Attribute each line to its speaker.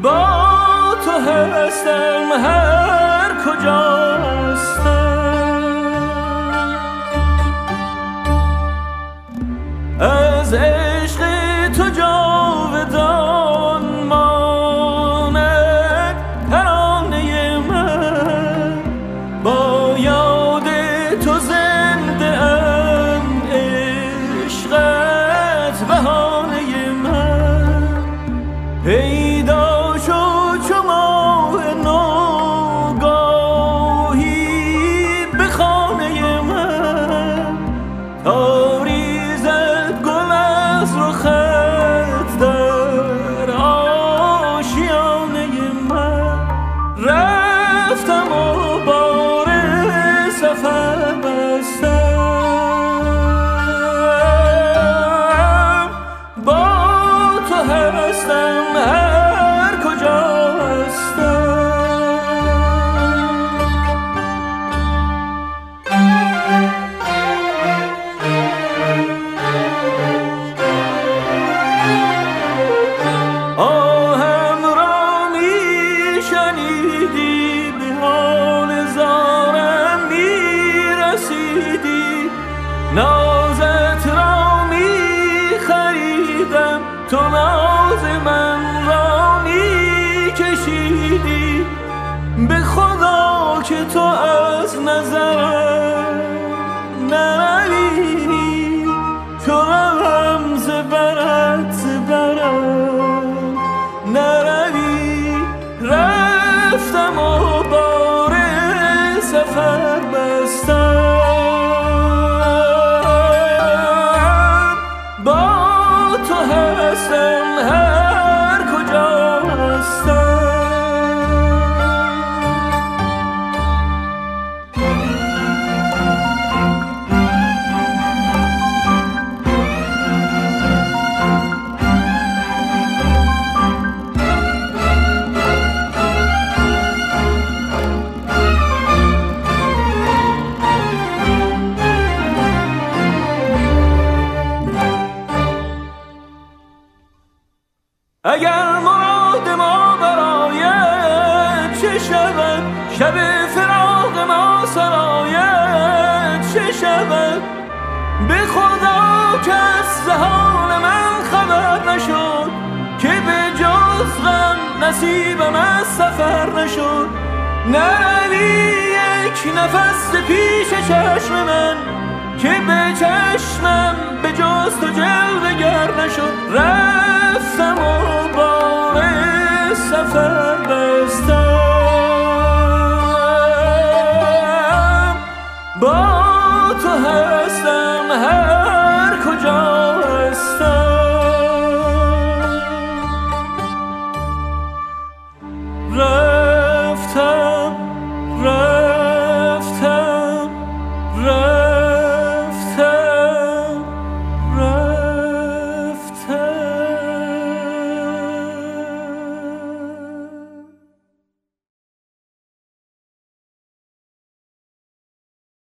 Speaker 1: با تو هستم هر کجا هستم، از عشق تو جاودان ماند ترانه من، با یاد تو زنده ام عشقت بهانه من، پیدا شد چو ماه نوگاهی به خانه من، تا ریزد گل از رخت در آشیانه من، رفتم و بار سفر بستم، با تو هستم هر کجا هستم. آهم را می شنیدی، به حال زارم می رسیدی، نازت را می خریدم، تو ناز من را می کشیدی، به خدا که تو از نظرم نروی، تو روم ز برت برم نروی، رفتم و بار سفر بستم، با تو هستم هر کجا هستم. اگر مراد ما برایت چه شود، شب فراق ما سرایت چه شود، به خدا کس ز حال من خبر نشد، که به جز غم نصیبم از سفر نشد، نروی یک نفس پیش چشم من، که به چشمم به جز تو جلوه گر نشد،